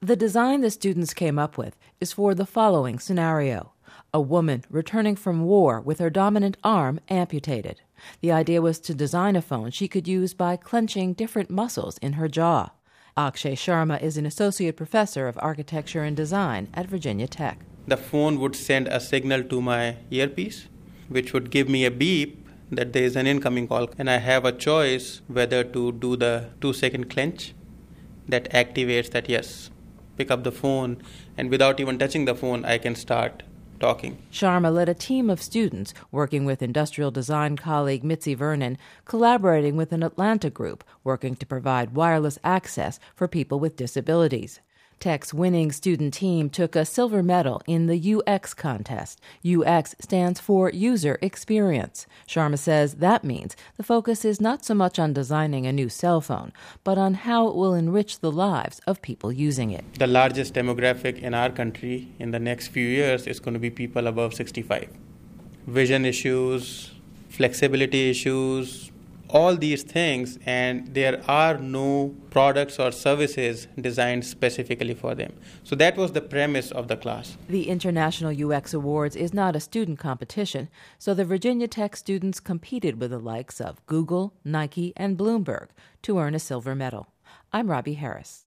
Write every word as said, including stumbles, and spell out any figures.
The design the students came up with is for the following scenario. A woman returning from war with her dominant arm amputated. The idea was to design a phone she could use by clenching different muscles in her jaw. Akshay Sharma is an associate professor of architecture and design at Virginia Tech. The phone would send a signal to my earpiece, which would give me a beep that there is an incoming call, and I have a choice whether to do the two-second clench that activates that, yes, pick up the phone, and without even touching the phone, I can start talking. Sharma led a team of students working with industrial design colleague Mitzi Vernon, collaborating with an Atlanta group working to provide wireless access for people with disabilities. Tech's winning student team took a silver medal in the U X contest. U X stands for User Experience. Sharma says that means the focus is not so much on designing a new cell phone, but on how it will enrich the lives of people using it. The largest demographic in our country in the next few years is going to be people above sixty-five. Vision issues, flexibility issues, all these things, and there are no products or services designed specifically for them. So that was the premise of the class. The International U X Awards is not a student competition, so the Virginia Tech students competed with the likes of Google, Nike, and Bloomberg to earn a silver medal. I'm Robbie Harris.